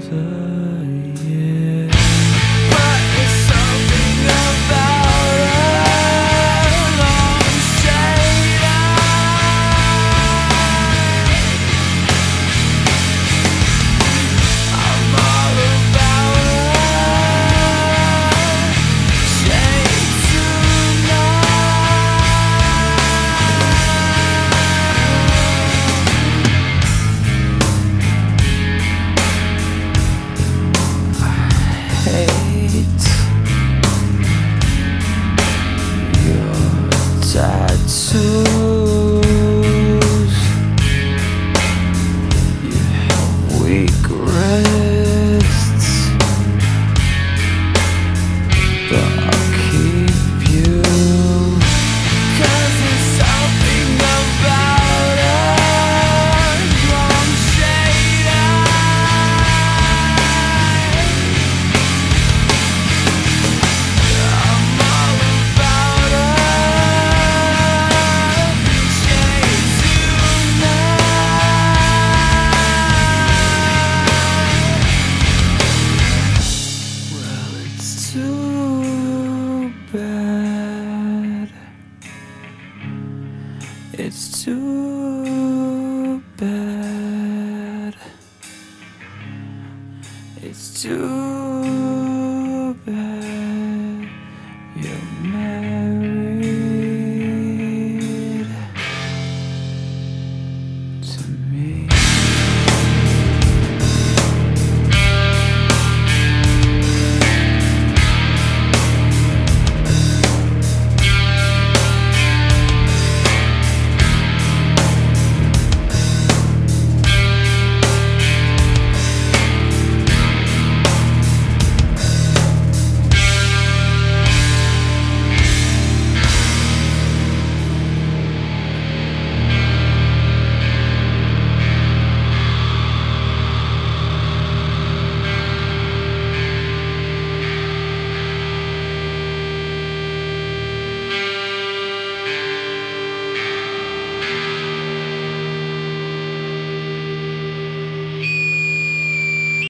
the year. But there's something about a long straight I'm all about a shade tonight. Hate your tattoos. You have weak wrists, but I'll keep you. 'Cause there's something about a long shade I'm all about a shade tonight. Well, it's too bad. It's too bad. It's too